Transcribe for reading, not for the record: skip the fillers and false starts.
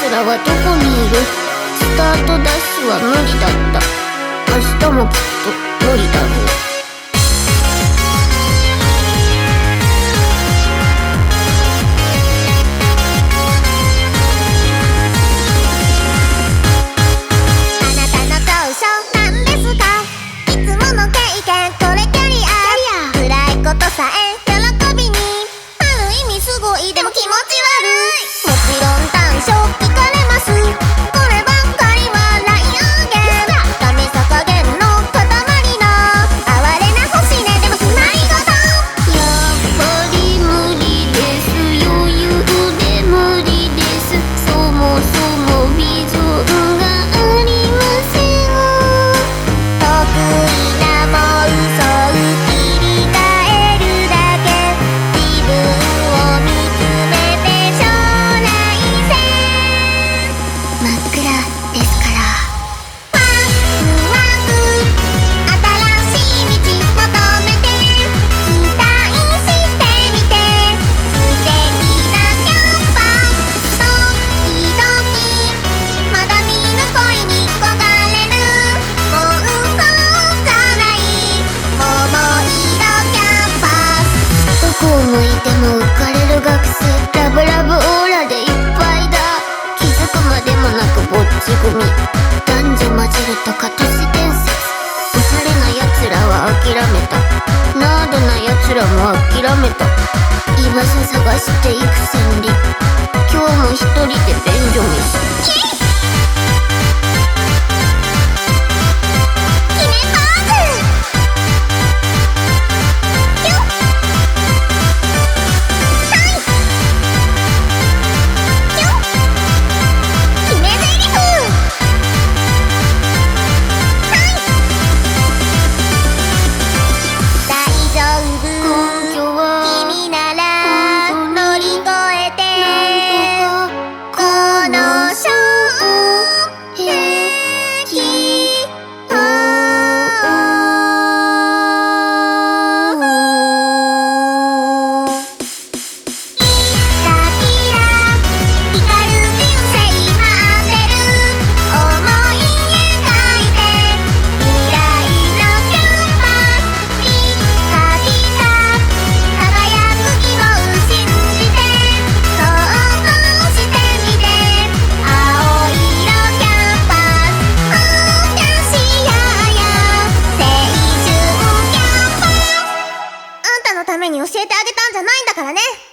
奴らはどこにいる？スタートダッシュは無理だった。明日もきっと無理だろう。 さえ喜びにある意味すごいでも気持ち悪い。もちろん短所聞かれます。こればっかりはライアーゲンダメさ加減の塊の哀れな星ね。でもつないごとやっぱり無理です。余裕で無理です。そもそもビジョンがありません。 得意な妄想切り替えるだけ自分を見つめて将来線真っ暗ですから。ワクワク新しい道求めて期待してみて素敵なキャンパス時々まだ見ぬ恋に焦がれるもうそうじゃない桃色キャンパス。 どこを向いても浮かれる学生、ラブラブオーラでいっぱいだ。気づくまでもなくぼっち組、男女混じるとか都市伝説。おしゃれな奴らは諦めた、ナードな奴らも諦めた。居場所探していく千里、今日も一人で便所飯。 決めポーズキュッはいキュッ決め台詞はい大丈夫根拠は君なら乗り越えてこの衝撃キラキラ光る人生待ってる想い描いて未来のキャンパスピッカピカ輝く希望信じて想像してみて青色キャンパスキャシアや青春キャンパスあんたのために教えてあげたんじゃないんだからね。